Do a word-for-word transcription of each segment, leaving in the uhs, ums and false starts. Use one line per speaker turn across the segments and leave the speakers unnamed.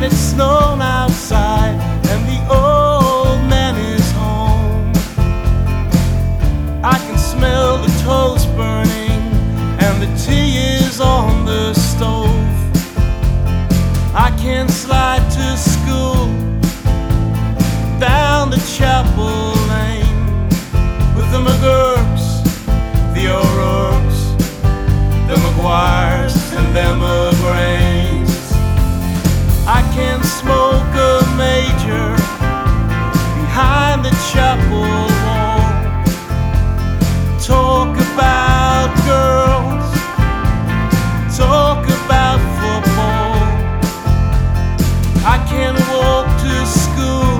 and it's snowing outside, and the old man is home. I can smell the toast burning, and the tea is on the stove. I can slide to school down the chapel lane with the McGurks, the O'Rourkes, the McGuires, and the McGrains. I can smoke a major behind the chapel wall, talk about girls, talk about football. I can walk to school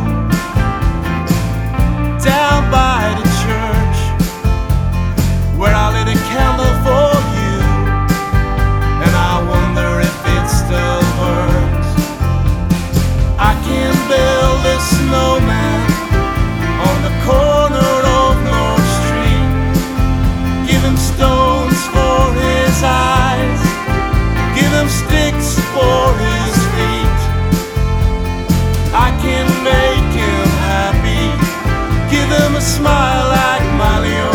down by the church, where I lit a candle for you, and I wonder if it still burns. I can build a snowman on the corner of North Street, give him stones for his eyes, give him sticks for his feet. I can make him happy, give him a smile like Miley.